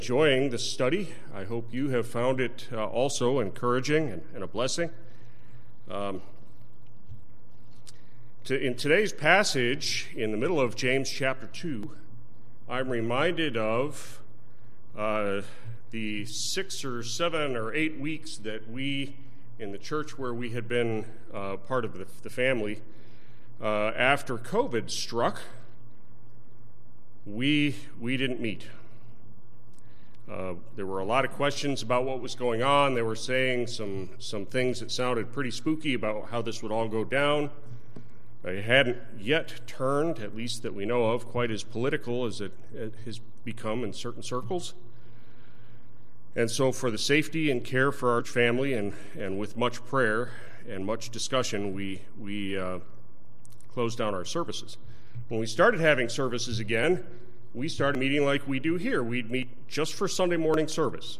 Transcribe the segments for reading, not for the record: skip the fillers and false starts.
Enjoying the study. I hope you have found it also encouraging and a blessing. In today's passage, in the middle of James chapter 2, I'm reminded of the 6 or 7 or 8 weeks that we, in the church where we had been part of the family, after COVID struck, we didn't meet. There were a lot of questions about what was going on. They were saying some things that sounded pretty spooky about how this would all go down. It hadn't yet turned, at least that we know of, quite as political as it has become in certain circles. And so for the safety and care for our family and with much prayer and much discussion, we closed down our services. When we started having services again, we started meeting like we do here. We'd meet just for Sunday morning service.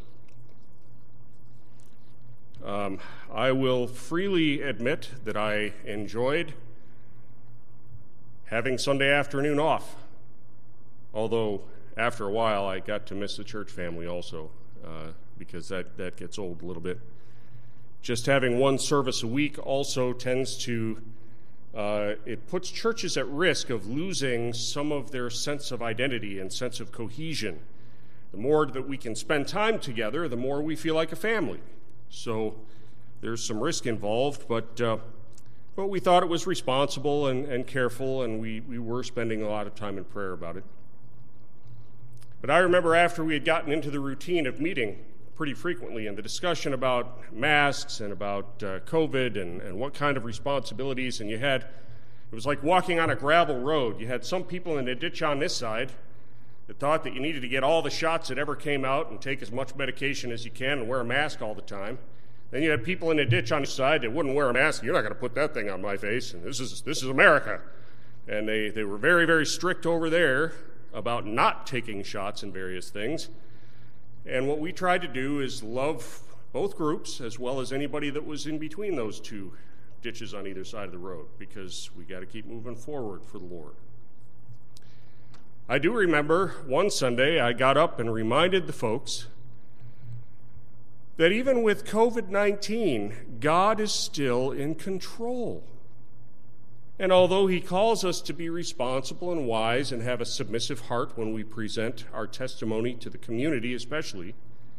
I will freely admit that I enjoyed having Sunday afternoon off, although after a while I got to miss the church family also, because that gets old a little bit. Just having one service a week also tends to it puts churches at risk of losing some of their sense of identity and sense of cohesion. The more that we can spend time together, the more we feel like a family. So there's some risk involved, but we thought it was responsible and careful, and we were spending a lot of time in prayer about it. But I remember after we had gotten into the routine of meeting pretty frequently, and the discussion about masks and about COVID and what kind of responsibilities, and it was like walking on a gravel road. You had some people in the ditch on this side that thought that you needed to get all the shots that ever came out and take as much medication as you can and wear a mask all the time. Then you had people in the ditch on the side that wouldn't wear a mask. You're not going to put that thing on my face, and this is America. And they were very, very strict over there about not taking shots and various things. And what we tried to do is love both groups as well as anybody that was in between those two ditches on either side of the road, because we got to keep moving forward for the Lord. I do remember one Sunday I got up and reminded the folks that even with COVID-19, God is still in control. And although he calls us to be responsible and wise and have a submissive heart when we present our testimony to the community especially,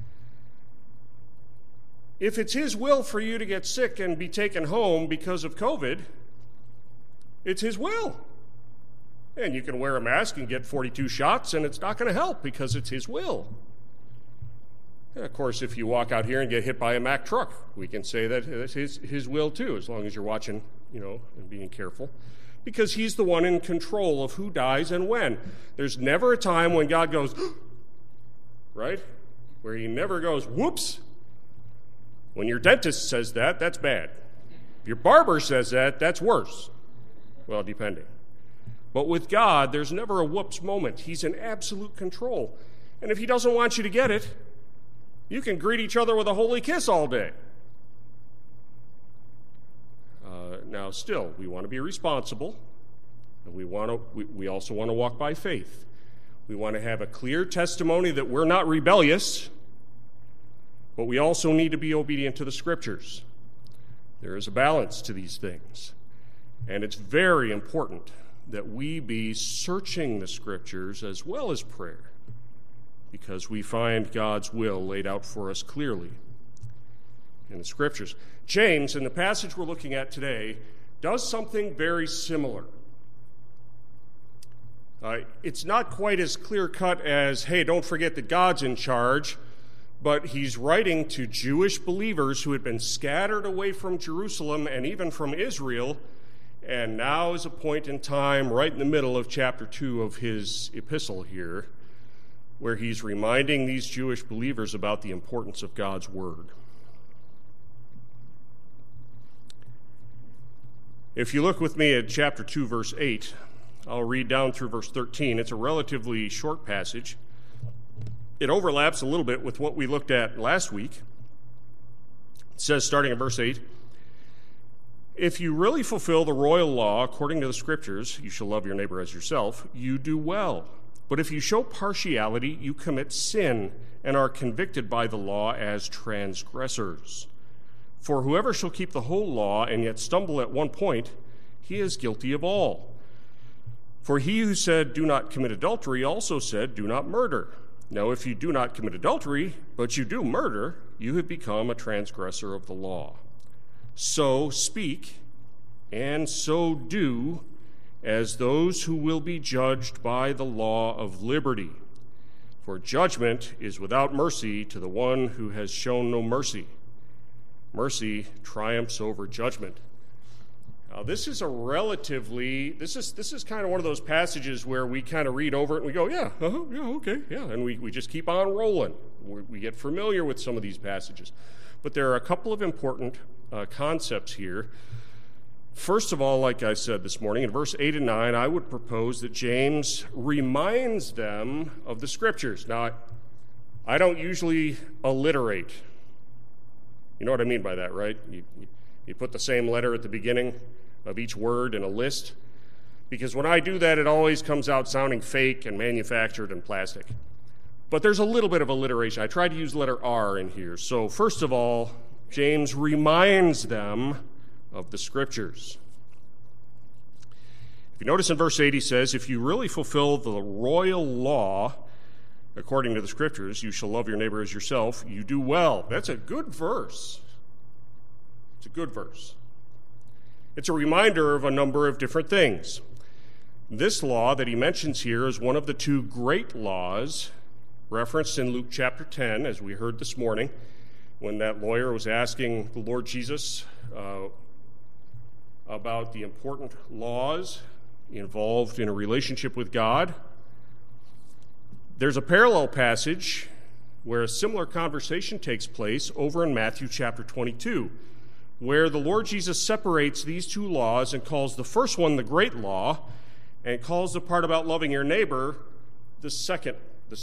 if it's his will for you to get sick and be taken home because of COVID, it's his will. And you can wear a mask and get 42 shots, and it's not going to help because it's his will. And of course, if you walk out here and get hit by a Mack truck, we can say that it's his will too, as long as you're watching, and being careful, because he's the one in control of who dies and when. There's never a time when God goes, right? Where he never goes, whoops. When your dentist says that, that's bad. If your barber says that, that's worse. Well, depending. But with God, there's never a whoops moment. He's in absolute control. And if he doesn't want you to get it, you can greet each other with a holy kiss all day. Now, still, we want to be responsible, and we also want to walk by faith. We want to have a clear testimony that we're not rebellious, but we also need to be obedient to the Scriptures. There is a balance to these things, and it's very important that we be searching the Scriptures as well as prayer, because we find God's will laid out for us clearly in the Scriptures. James, in the passage we're looking at today, does something very similar. It's not quite as clear-cut as, hey, don't forget that God's in charge, but he's writing to Jewish believers who had been scattered away from Jerusalem and even from Israel, and now is a point in time right in the middle of chapter 2 of his epistle here, where he's reminding these Jewish believers about the importance of God's word. If you look with me at chapter 2, verse 8, I'll read down through verse 13. It's a relatively short passage. It overlaps a little bit with what we looked at last week. It says, starting at verse 8, "If you really fulfill the royal law according to the Scriptures, you shall love your neighbor as yourself, you do well. But if you show partiality, you commit sin and are convicted by the law as transgressors. For whoever shall keep the whole law and yet stumble at one point, he is guilty of all. For he who said, do not commit adultery, also said, do not murder. Now, if you do not commit adultery, but you do murder, you have become a transgressor of the law. So speak, and so do, as those who will be judged by the law of liberty. For judgment is without mercy to the one who has shown no mercy. Mercy triumphs over judgment. Now, this is this is kind of one of those passages where we kind of read over it and we go, yeah, okay, and we just keep on rolling. We get familiar with some of these passages. But there are a couple of important concepts here. First of all, like I said this morning, in verse 8 and 9, I would propose that James reminds them of the Scriptures. Now, I don't usually alliterate. You know what I mean by that, right? You put the same letter at the beginning of each word in a list, because when I do that, it always comes out sounding fake and manufactured and plastic. But there's a little bit of alliteration. I tried to use the letter R in here. So first of all, James reminds them of the Scriptures. If you notice in verse 8, he says, if you really fulfill the royal law, according to the Scriptures, you shall love your neighbor as yourself, you do well. That's a good verse. It's a good verse. It's a reminder of a number of different things. This law that he mentions here is one of the two great laws referenced in Luke chapter 10, as we heard this morning, when that lawyer was asking the Lord Jesus about the important laws involved in a relationship with God. There's a parallel passage where a similar conversation takes place over in Matthew chapter 22, where the Lord Jesus separates these two laws and calls the first one the great law, and calls the part about loving your neighbor the second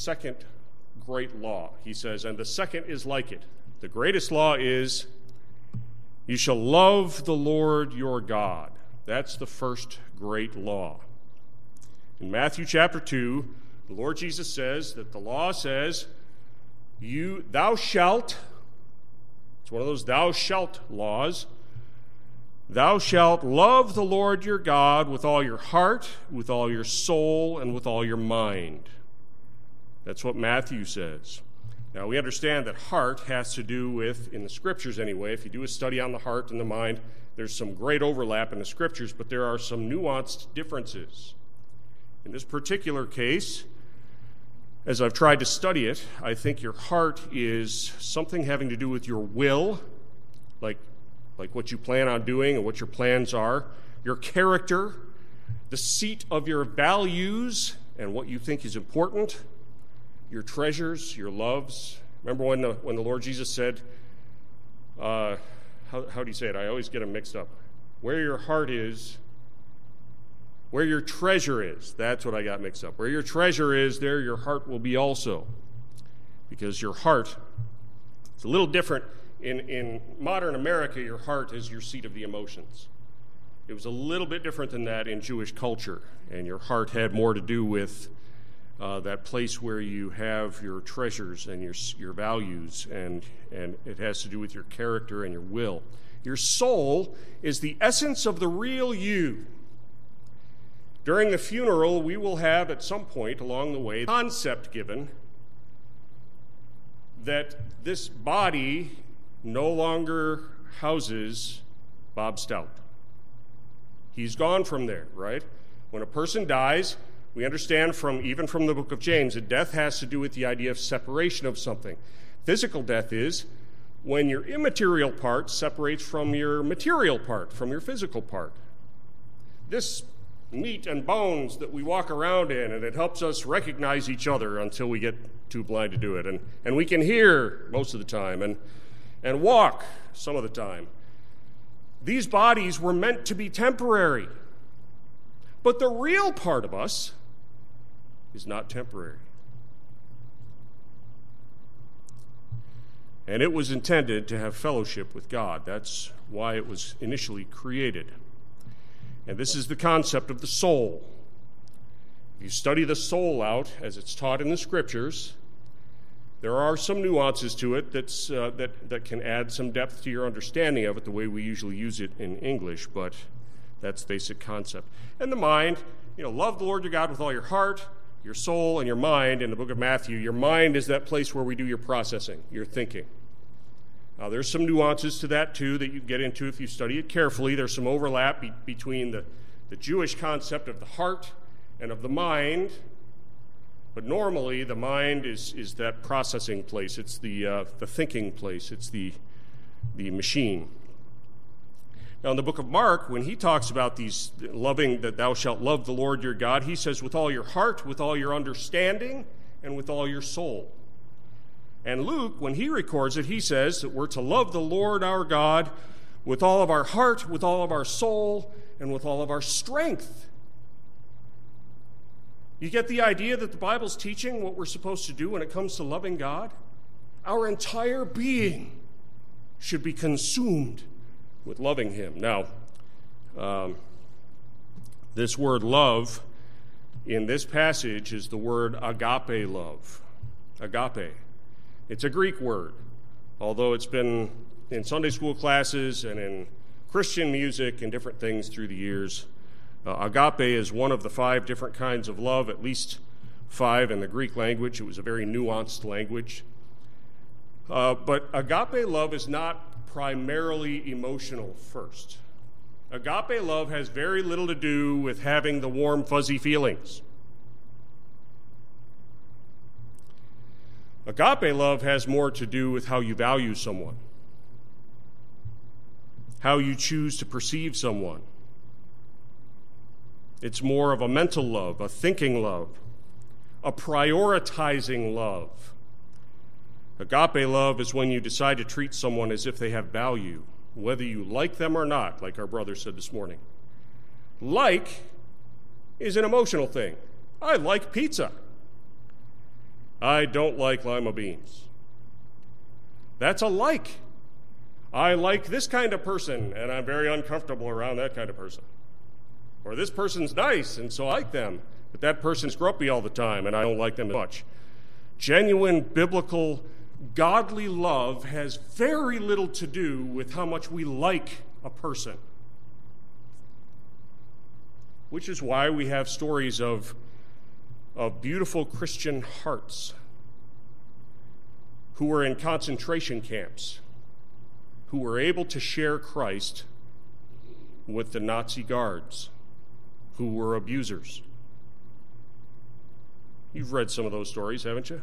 great law. He says, and the second is like it. The greatest law is, you shall love the Lord your God. That's the first great law. In Matthew chapter 2, the Lord Jesus says that the law says, thou shalt, it's one of those thou shalt laws, thou shalt love the Lord your God with all your heart, with all your soul, and with all your mind. That's what Matthew says. Now, we understand that heart has to do with, in the Scriptures anyway, if you do a study on the heart and the mind, there's some great overlap in the Scriptures, but there are some nuanced differences. In this particular case, as I've tried to study it, I think your heart is something having to do with your will, like what you plan on doing and what your plans are, your character, the seat of your values and what you think is important, your treasures, your loves. Remember when the Lord Jesus said, how do you say it? I always get them mixed up. Where your heart is, where your treasure is, that's what I got mixed up. Where your treasure is, there your heart will be also. Because your heart, it's a little different. In modern America, your heart is your seat of the emotions. It was a little bit different than that in Jewish culture, and your heart had more to do with that place where you have your treasures and your values, and it has to do with your character and your will. Your soul is the essence of the real you. During the funeral, we will have at some point along the way the concept given that this body no longer houses Bob Stout. He's gone from there, right? When a person dies, we understand even from the book of James that death has to do with the idea of separation of something. Physical death is when your immaterial part separates from your material part, from your physical part. This meat and bones that we walk around in, and it helps us recognize each other until we get too blind to do it. And we can hear most of the time and walk some of the time. These bodies were meant to be temporary. But the real part of us is not temporary. And it was intended to have fellowship with God. That's why it was initially created. And this is the concept of the soul. If you study the soul out, as it's taught in the Scriptures, there are some nuances to it that can add some depth to your understanding of it, the way we usually use it in English, but that's the basic concept. And the mind, love the Lord your God with all your heart, your soul, and your mind. In the book of Matthew, your mind is that place where we do your processing, your thinking. Now, there's some nuances to that, too, that you get into if you study it carefully. There's some overlap between the Jewish concept of the heart and of the mind. But normally, the mind is that processing place. It's the thinking place. It's the machine. Now, in the book of Mark, when he talks about these loving, that thou shalt love the Lord your God, he says with all your heart, with all your understanding, and with all your soul. And Luke, when he records it, he says that we're to love the Lord our God with all of our heart, with all of our soul, and with all of our strength. You get the idea that the Bible's teaching what we're supposed to do when it comes to loving God? Our entire being should be consumed with loving him. Now, this word love in this passage is the word agape love. Agape. It's a Greek word, although it's been in Sunday school classes and in Christian music and different things through the years. Agape is one of the 5 different kinds of love, at least 5 in the Greek language. It was a very nuanced language. But agape love is not primarily emotional first. Agape love has very little to do with having the warm, fuzzy feelings. Agape love has more to do with how you value someone, how you choose to perceive someone. It's more of a mental love, a thinking love, a prioritizing love. Agape love is when you decide to treat someone as if they have value, whether you like them or not, like our brother said this morning. Like is an emotional thing. I like pizza. I don't like lima beans. That's a like. I like this kind of person, and I'm very uncomfortable around that kind of person. Or this person's nice, and so I like them, but that person's grumpy all the time, and I don't like them as much. Genuine, biblical, godly love has very little to do with how much we like a person. Which is why we have stories of beautiful Christian hearts who were in concentration camps, who were able to share Christ with the Nazi guards, who were abusers. You've read some of those stories, haven't you?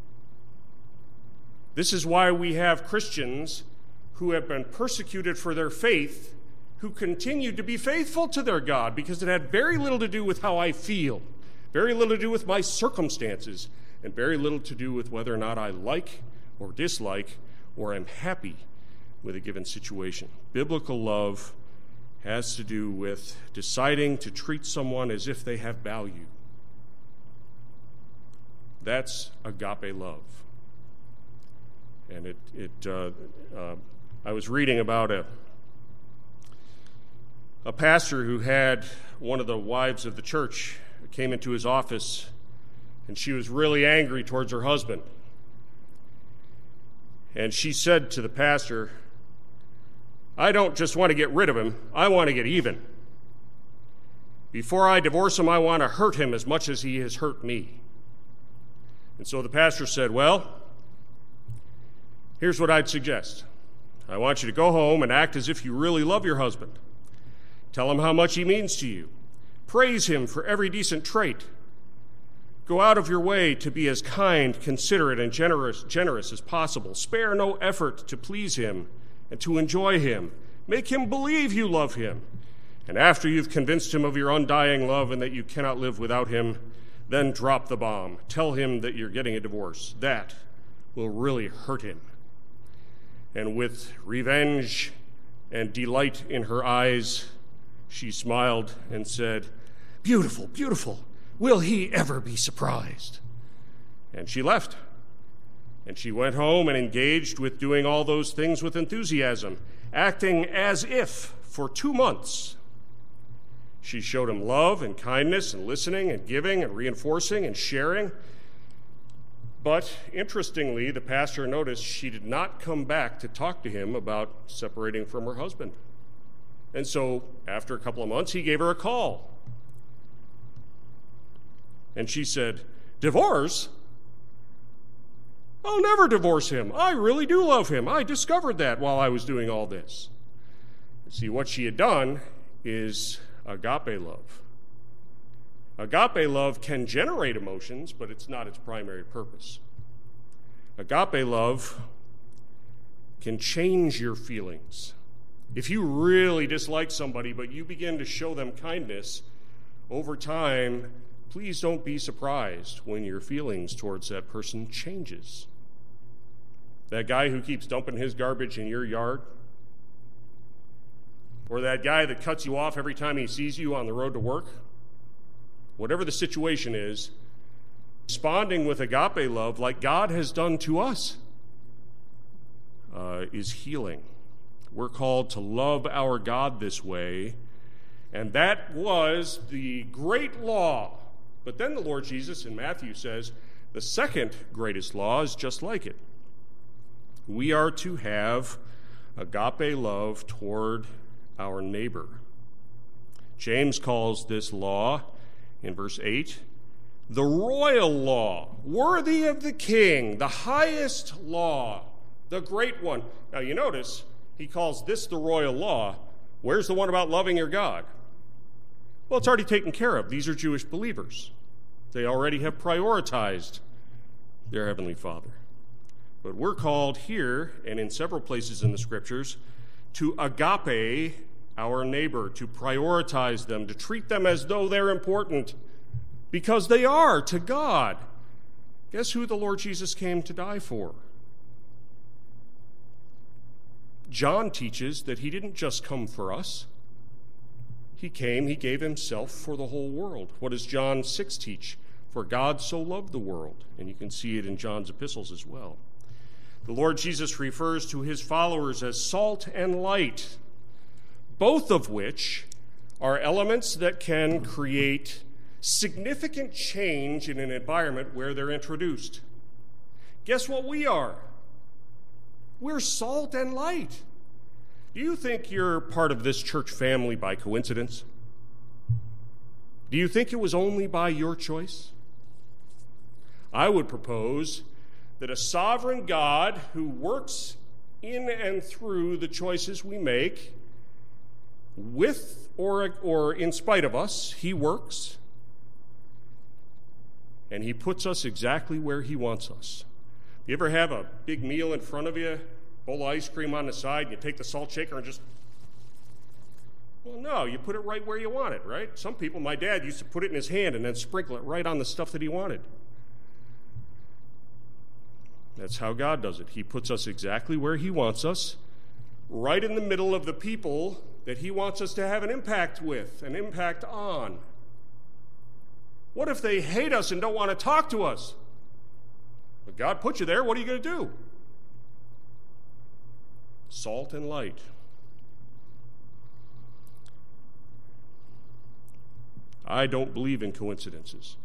This is why we have Christians who have been persecuted for their faith, who continued to be faithful to their God, because it had very little to do with how I feel, very little to do with my circumstances, and very little to do with whether or not I like or dislike or am happy with a given situation. Biblical love has to do with deciding to treat someone as if they have value. That's agape love. And I was reading about a pastor who had one of the wives of the church came into his office, and she was really angry towards her husband. And she said to the pastor, I don't just want to get rid of him, I want to get even. Before I divorce him, I want to hurt him as much as he has hurt me. And so the pastor said, well, here's what I'd suggest. I want you to go home and act as if you really love your husband. Tell him how much he means to you. Praise him for every decent trait. Go out of your way to be as kind, considerate, and generous as possible. Spare no effort to please him and to enjoy him. Make him believe you love him. And after you've convinced him of your undying love and that you cannot live without him, then drop the bomb. Tell him that you're getting a divorce. That will really hurt him. And with revenge and delight in her eyes, she smiled and said, beautiful, beautiful. Will he ever be surprised? And she left. And she went home and engaged with doing all those things with enthusiasm, acting as if for 2 months She showed him love and kindness and listening and giving and reinforcing and sharing. But interestingly, the pastor noticed she did not come back to talk to him about separating from her husband. And so after a couple of months, he gave her a call. And she said, "Divorce? I'll never divorce him. I really do love him. I discovered that while I was doing all this." See, what she had done is agape love. Agape love can generate emotions, but it's not its primary purpose. Agape love can change your feelings. If you really dislike somebody, but you begin to show them kindness, over time, please don't be surprised when your feelings towards that person changes. That guy who keeps dumping his garbage in your yard, or that guy that cuts you off every time he sees you on the road to work, whatever the situation is, responding with agape love like God has done to us is healing. We're called to love our God this way, and that was the great law. But then the Lord Jesus in Matthew says the second greatest law is just like it. We are to have agape love toward our neighbor. James calls this law, in verse 8, the royal law, worthy of the king, the highest law, the great one. Now you notice, he calls this the royal law. Where's the one about loving your God? Well, it's already taken care of. These are Jewish believers. They already have prioritized their Heavenly Father. But we're called here, and in several places in the Scriptures, to agape our neighbor, to prioritize them, to treat them as though they're important, because they are to God. Guess who the Lord Jesus came to die for? John teaches that he didn't just come for us. He came, he gave himself for the whole world. What does John 6 teach? For God so loved the world. And you can see it in John's epistles as well. The Lord Jesus refers to his followers as salt and light, both of which are elements that can create significant change in an environment where they're introduced. Guess what we are? We're salt and light. Do you think you're part of this church family by coincidence? Do you think it was only by your choice? I would propose that a sovereign God who works in and through the choices we make, with or in spite of us, he works, and he puts us exactly where he wants us. You ever have a big meal in front of you, bowl of ice cream on the side, and you take the salt shaker and just, well, no, you put it right where you want it, right? Some people, my dad used to put it in his hand and then sprinkle it right on the stuff that he wanted. That's how God does it. He puts us exactly where he wants us, right in the middle of the people that he wants us to have an impact with, an impact on. What if they hate us and don't want to talk to us? But God put you there. What are you going to do? Salt and light. I don't believe in coincidences.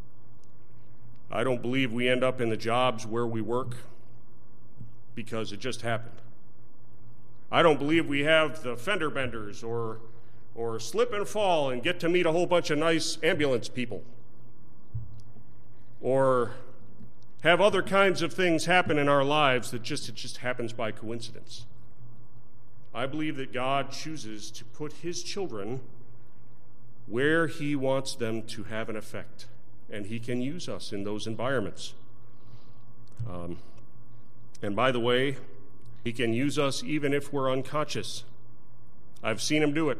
I don't believe we end up in the jobs where we work because it just happened. I don't believe we have the fender benders or slip and fall and get to meet a whole bunch of nice ambulance people, or have other kinds of things happen in our lives that it just happens by coincidence. I believe that God chooses to put his children where he wants them to have an effect, and he can use us in those environments. And by the way, he can use us even if we're unconscious. I've seen him do it.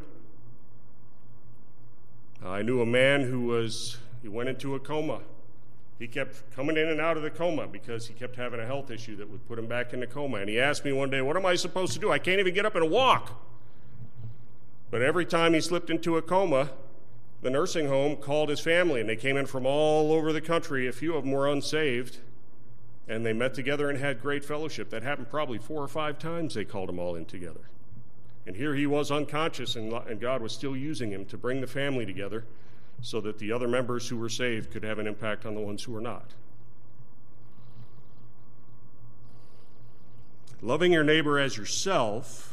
I knew a man he went into a coma. He kept coming in and out of the coma because he kept having a health issue that would put him back in the coma. And he asked me one day, what am I supposed to do? I can't even get up and walk. But every time he slipped into a coma, the nursing home called his family, and they came in from all over the country. A few of them were unsaved, and they met together and had great fellowship. That happened probably 4 or 5 times. They called them all in together. And here he was unconscious, and God was still using him to bring the family together so that the other members who were saved could have an impact on the ones who were not. Loving your neighbor as yourself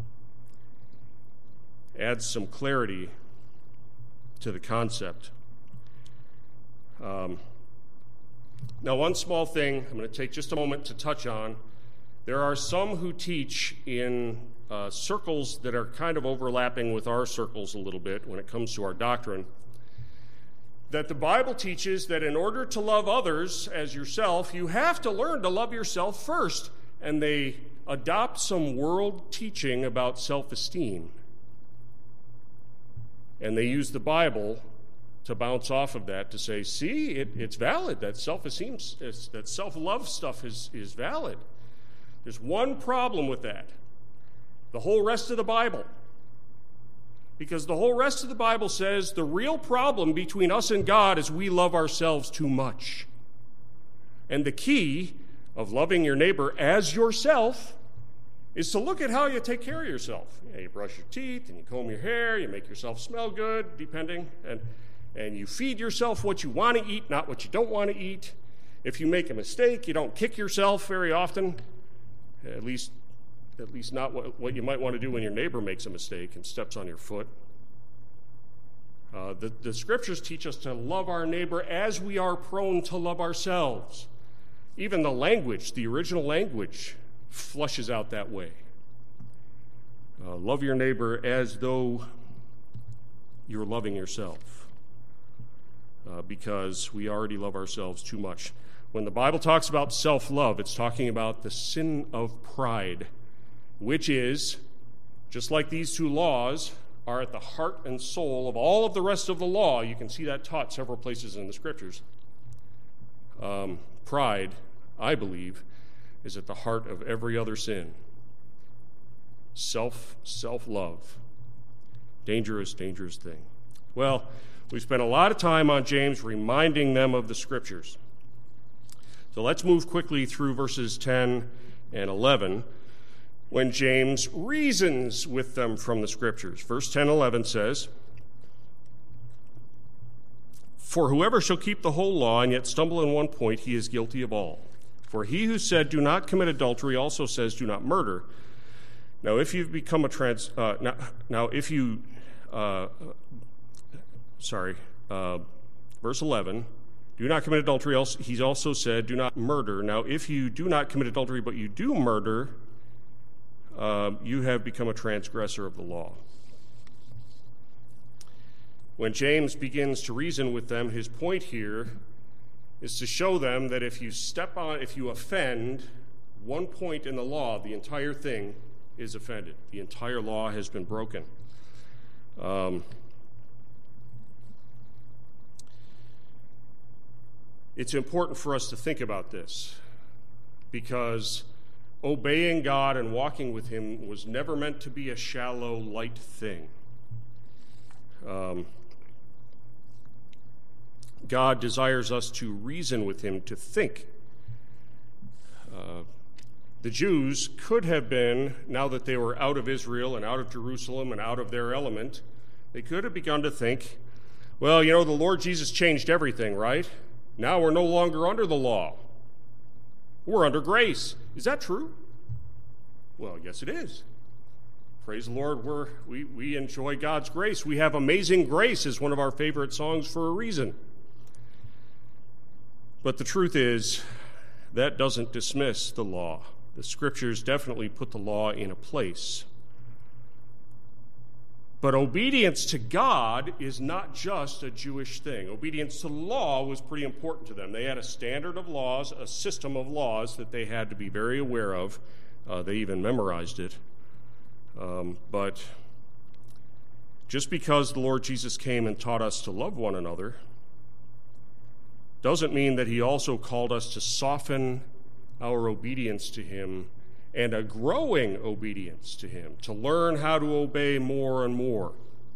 adds some clarity to the concept. Now, one small thing I'm going to take just a moment to touch on. There are some who teach in circles that are kind of overlapping with our circles a little bit when it comes to our doctrine, that the Bible teaches that in order to love others as yourself, you have to learn to love yourself first. And they adopt some world teaching about self-esteem. And they use the Bible to bounce off of that to say, see, it's valid, that self-esteem, that self-love stuff is valid. There's one problem with that. The whole rest of the Bible. Because the whole rest of the Bible says the real problem between us and God is we love ourselves too much. And the key of loving your neighbor as yourself is to look at how you take care of yourself. You brush your teeth, and you comb your hair, you make yourself smell good, depending, and you feed yourself what you want to eat, not what you don't want to eat. If you make a mistake, you don't kick yourself very often, at least not what you might want to do when your neighbor makes a mistake and steps on your foot. The scriptures teach us to love our neighbor as we are prone to love ourselves. Even the language, the original language, flushes out that way. Love your neighbor as though you're loving yourself, because we already love ourselves too much. When the Bible talks about self-love, it's talking about the sin of pride, which is, just like these two laws are at the heart and soul of all of the rest of the law. You can see that taught several places in the scriptures. Pride, I believe, is at the heart of every other sin. Self-love. Dangerous, dangerous thing. Well, we spent a lot of time on James reminding them of the scriptures. So let's move quickly through verses 10 and 11 when James reasons with them from the scriptures. Verse 10 and 11 says, "For whoever shall keep the whole law and yet stumble in one point, he is guilty of all. For he who said, 'Do not commit adultery,' also says, 'Do not murder.' Now, if you've become verse 11, 'Do not commit adultery,' he's also said, 'Do not murder.' Now, if you do not commit adultery, but you do murder, you have become a transgressor of the law." When James begins to reason with them, his point here is to show them that if you offend one point in the law, the entire thing is offended. The entire law has been broken. It's important for us to think about this, because obeying God and walking with him was never meant to be a shallow, light thing. God desires us to reason with him, to think. The Jews could have been, now that they were out of Israel and out of Jerusalem and out of their element, they could have begun to think, well, the Lord Jesus changed everything, right? Now we're no longer under the law. We're under grace. Is that true? Well, yes, it is. Praise the Lord, we enjoy God's grace. We have Amazing Grace as one of our favorite songs for a reason. But the truth is, that doesn't dismiss the law. The scriptures definitely put the law in a place. But obedience to God is not just a Jewish thing. Obedience to the law was pretty important to them. They had a standard of laws, a system of laws that they had to be very aware of. They even memorized it. But just because the Lord Jesus came and taught us to love one another doesn't mean that he also called us to soften our obedience to him, and a growing obedience to him, to learn how to obey more and more.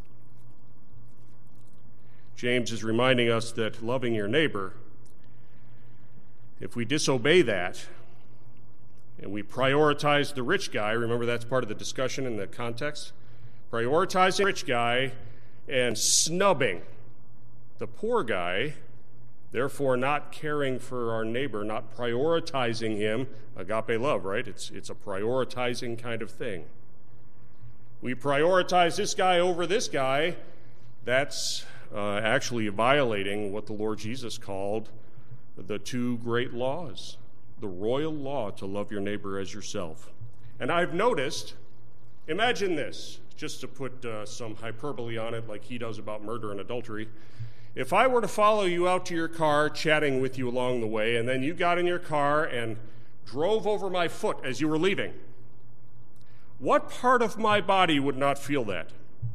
James is reminding us that loving your neighbor, if we disobey that, and we prioritize the rich guy. Remember, that's part of the discussion in the context. Prioritizing the rich guy and snubbing the poor guy, therefore not caring for our neighbor, not prioritizing him. Agape love, right? It's a prioritizing kind of thing. We prioritize this guy over this guy. That's actually violating what the Lord Jesus called the two great laws, the royal law to love your neighbor as yourself. And I've noticed, imagine this, just to put some hyperbole on it like he does about murder and adultery. If I were to follow you out to your car, chatting with you along the way, and then you got in your car and drove over my foot as you were leaving, what part of my body would not feel that?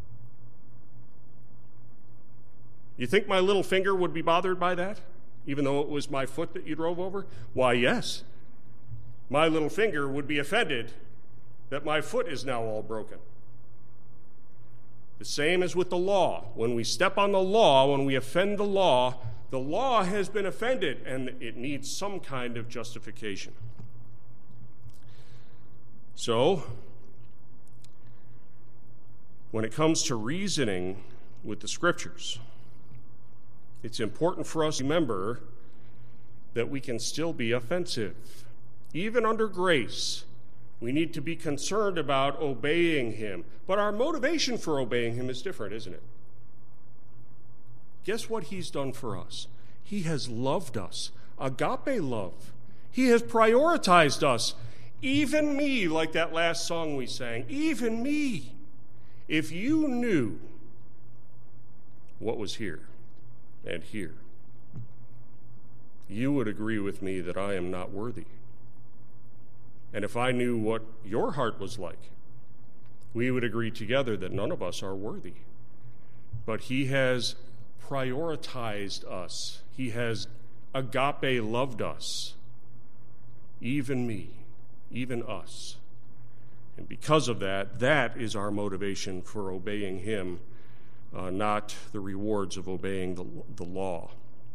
You think my little finger would be bothered by that, even though it was my foot that you drove over? Why, yes. My little finger would be offended that my foot is now all broken. The same as with the law. When we step on the law, when we offend the law has been offended, and it needs some kind of justification. So, when it comes to reasoning with the Scriptures, it's important for us to remember that we can still be offensive. Even under grace, we need to be concerned about obeying him. But our motivation for obeying him is different, isn't it? Guess what he's done for us? He has loved us. Agape love. He has prioritized us. Even me, like that last song we sang, even me. If you knew what was here and here, you would agree with me that I am not worthy. And if I knew what your heart was like, we would agree together that none of us are worthy. But he has prioritized us. He has agape loved us, even me, even us. And because of that, that is our motivation for obeying him, not the rewards of obeying the law.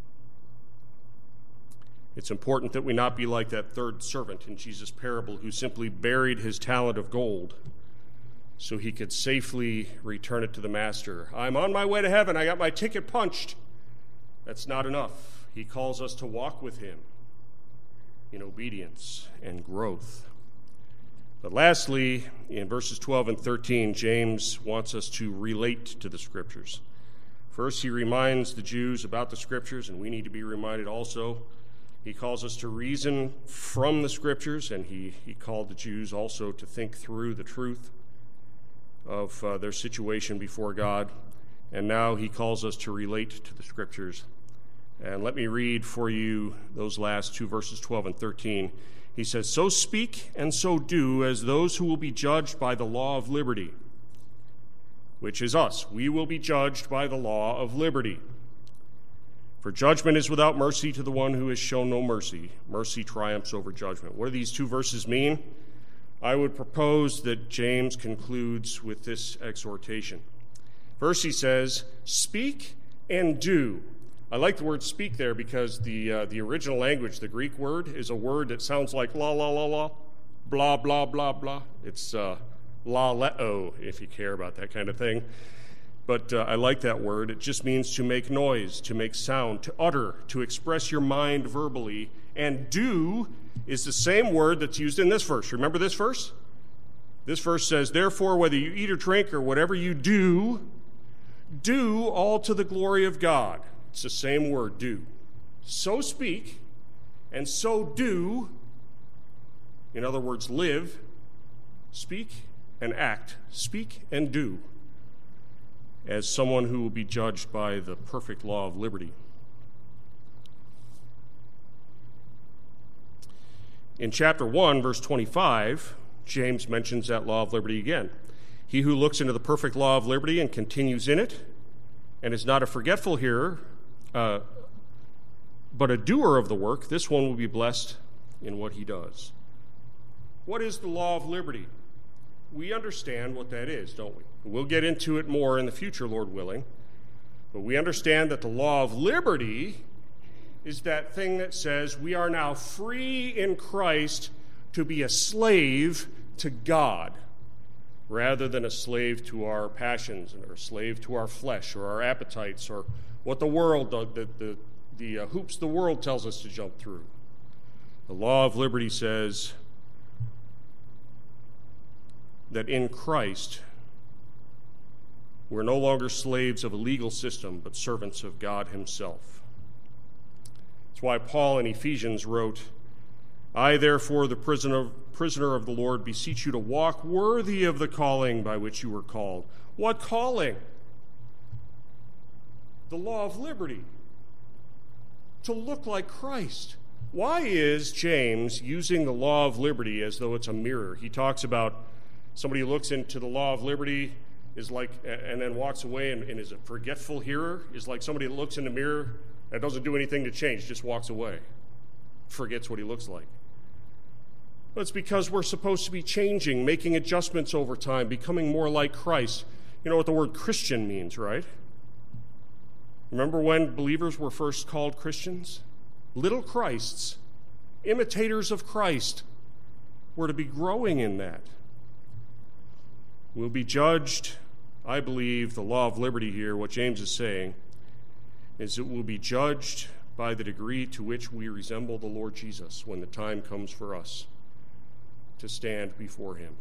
It's important that we not be like that third servant in Jesus' parable who simply buried his talent of gold so he could safely return it to the master. I'm on my way to heaven. I got my ticket punched. That's not enough. He calls us to walk with him in obedience and growth. But lastly, in verses 12 and 13, James wants us to relate to the Scriptures. First, he reminds the Jews about the Scriptures, and we need to be reminded also. He calls us to reason from the Scriptures, and he called the Jews also to think through the truth of their situation before God. And now he calls us to relate to the Scriptures. And let me read for you those last two verses, 12 and 13. He says, "So speak and so do as those who will be judged by the law of liberty," which is us. We will be judged by the law of liberty. "For judgment is without mercy to the one who has shown no mercy. Mercy triumphs over judgment." What do these two verses mean? I would propose that James concludes with this exhortation. First, he says, speak and do. I like the word speak there because the original language, the Greek word, is a word that sounds like la, la, la, la, blah, blah, blah, blah. It's la-leo, if you care about that kind of thing. But I like that word. It just means to make noise, to make sound, to utter, to express your mind verbally. And do is the same word that's used in this verse. Remember this verse? This verse says, "Therefore, whether you eat or drink or whatever you do, do all to the glory of God." It's the same word, do. So speak and so do. In other words, live, speak and act. Speak and do as someone who will be judged by the perfect law of liberty. In chapter 1, verse 25, James mentions that law of liberty again. "He who looks into the perfect law of liberty and continues in it, and is not a forgetful hearer, but a doer of the work, this one will be blessed in what he does." What is the law of liberty? We understand what that is, don't we? We'll get into it more in the future, Lord willing. But we understand that the law of liberty is that thing that says we are now free in Christ to be a slave to God rather than a slave to our passions or a slave to our flesh or our appetites or what the world, the hoops the world tells us to jump through. The law of liberty says that in Christ, we're no longer slaves of a legal system, but servants of God himself. That's why Paul in Ephesians wrote, I, therefore, the prisoner of the Lord, beseech you to walk worthy of the calling by which you were called. What calling? The law of liberty. To look like Christ. Why is James using the law of liberty as though it's a mirror? He talks about somebody who looks into the law of liberty is like, and then walks away and is a forgetful hearer, is like somebody that looks in the mirror and doesn't do anything to change, just walks away, forgets what he looks like. But it's because we're supposed to be changing, making adjustments over time, becoming more like Christ. You know what the word Christian means, right? Remember when believers were first called Christians? Little Christs, imitators of Christ. We're to be growing in that. We'll be judged, I believe, the law of liberty here, what James is saying, is it will be judged by the degree to which we resemble the Lord Jesus when the time comes for us to stand before him.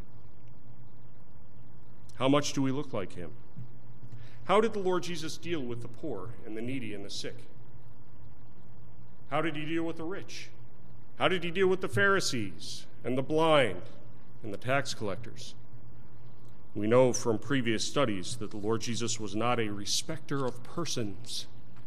How much do we look like him? How did the Lord Jesus deal with the poor and the needy and the sick? How did he deal with the rich? How did he deal with the Pharisees and the blind and the tax collectors? We know from previous studies that the Lord Jesus was not a respecter of persons.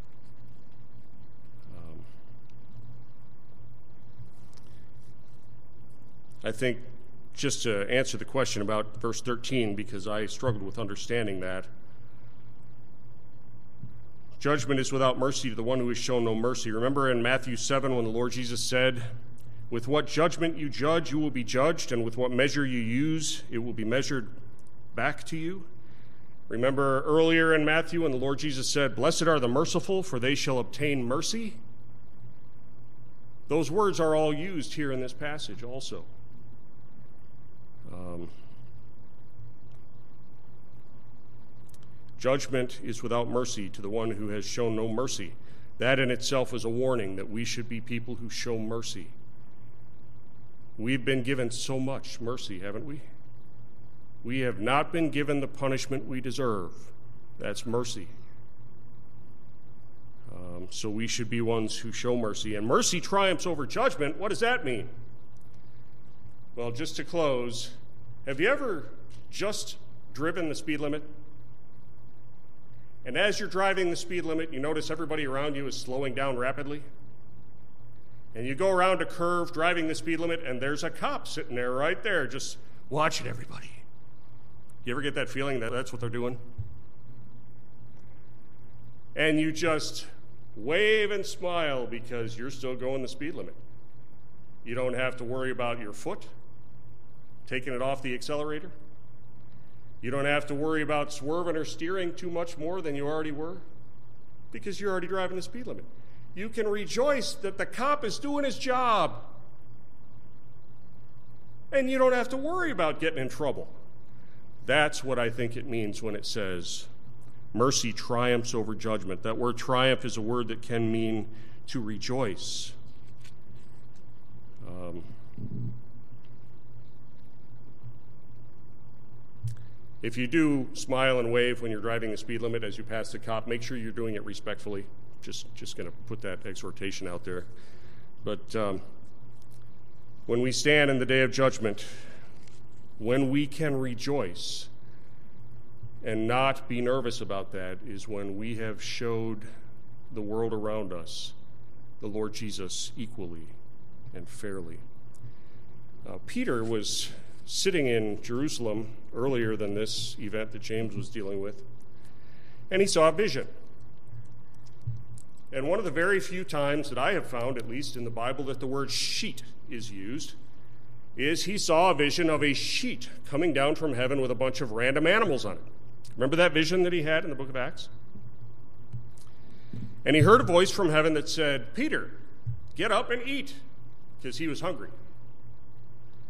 I think just to answer the question about verse 13, because I struggled with understanding that, judgment is without mercy to the one who has shown no mercy. Remember in Matthew 7 when the Lord Jesus said, with what judgment you judge, you will be judged, and with what measure you use, it will be measured back to you. Remember earlier in Matthew when the Lord Jesus said, blessed are the merciful, for they shall obtain mercy. Those words are all used here in this passage also. Judgment is without mercy to the one who has shown no mercy. That in itself is a warning that we should be people who show mercy. We've been given so much mercy, haven't we? We have not been given the punishment we deserve. That's mercy. So we should be ones who show mercy. And mercy triumphs over judgment. What does that mean? Well, just to close, have you ever just driven the speed limit? And as you're driving the speed limit, you notice everybody around you is slowing down rapidly? And you go around a curve driving the speed limit, and there's a cop sitting there right there just watching everybody. You ever get that feeling that that's what they're doing? And you just wave and smile because you're still going the speed limit. You don't have to worry about your foot taking it off the accelerator. You don't have to worry about swerving or steering too much more than you already were because you're already driving the speed limit. You can rejoice that the cop is doing his job. And you don't have to worry about getting in trouble. That's what I think it means when it says mercy triumphs over judgment. That word triumph is a word that can mean to rejoice. If you do smile and wave when you're driving the speed limit as you pass the cop, make sure you're doing it respectfully. Just going to put that exhortation out there. But when we stand in the day of judgment, when we can rejoice and not be nervous about that is when we have showed the world around us the Lord Jesus equally and fairly. Peter was sitting in Jerusalem earlier than this event that James was dealing with, and he saw a vision. And one of the very few times that I have found, at least in the Bible, that the word sheet is used is he saw a vision of a sheet coming down from heaven with a bunch of random animals on it. Remember that vision that he had in the book of Acts? And he heard a voice from heaven that said, Peter, get up and eat, because he was hungry.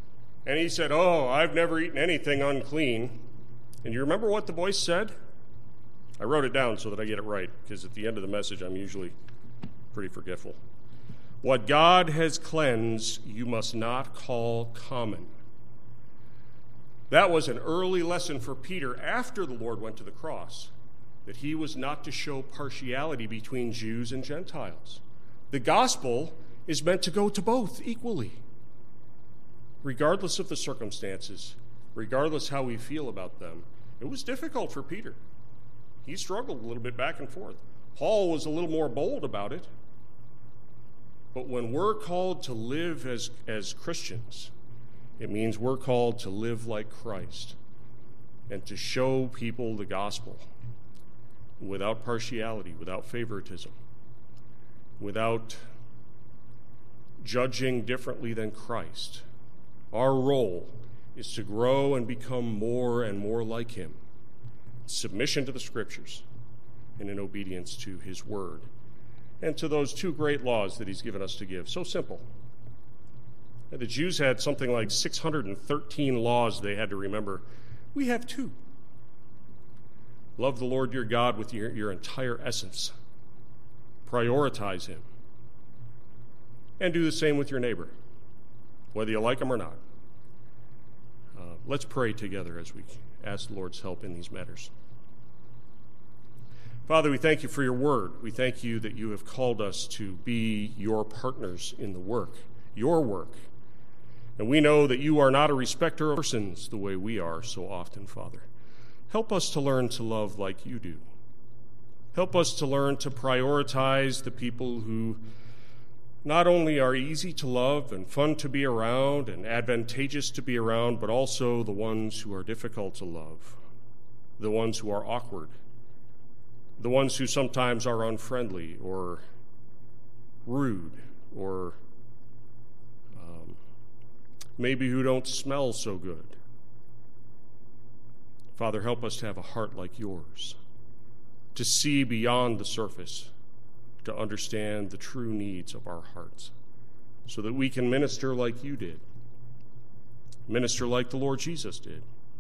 And he said, "Oh, I've never eaten anything unclean." And you remember what the voice said? I wrote it down so that I get it right, because at the end of the message, I'm usually pretty forgetful. "What God has cleansed, you must not call common." That was an early lesson for Peter after the Lord went to the cross, that he was not to show partiality between Jews and Gentiles. The gospel is meant to go to both equally, regardless of the circumstances, regardless how we feel about them. It was difficult for Peter. He struggled a little bit back and forth. Paul was a little more bold about it. But when we're called to live as Christians, it means we're called to live like Christ and to show people the gospel without partiality, without favoritism, without judging differently than Christ. Our role is to grow and become more and more like him, submission to the Scriptures and in obedience to his word and to those two great laws that he's given us to give. So simple. The Jews had something like 613 laws they had to remember. We have 2. Love the Lord your God with your entire essence. Prioritize him. And do the same with your neighbor, whether you like him or not. Let's pray together as we ask the Lord's help in these matters. Father, we thank you for your word. We thank you that you have called us to be your partners in the work, your work. And we know that you are not a respecter of persons the way we are so often, Father. Help us to learn to love like you do. Help us to learn to prioritize the people who not only are easy to love and fun to be around and advantageous to be around, but also the ones who are difficult to love, the ones who are awkward, the ones who sometimes are unfriendly or rude or maybe who don't smell so good. Father, help us to have a heart like yours, to see beyond the surface, to understand the true needs of our hearts, so that we can minister like you did, minister like the Lord Jesus did.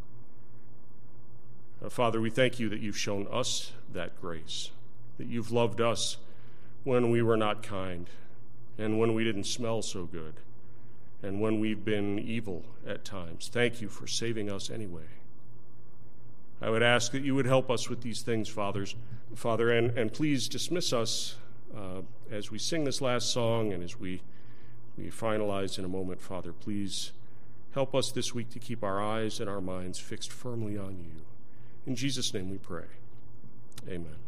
Father, we thank you that you've shown us that grace, that you've loved us when we were not kind, and when we didn't smell so good, and when we've been evil at times. Thank you for saving us anyway. I would ask that you would help us with these things, Father, and please dismiss us as we sing this last song and as we finalize in a moment. Father, please help us this week to keep our eyes and our minds fixed firmly on you. In Jesus' name we pray. Amen.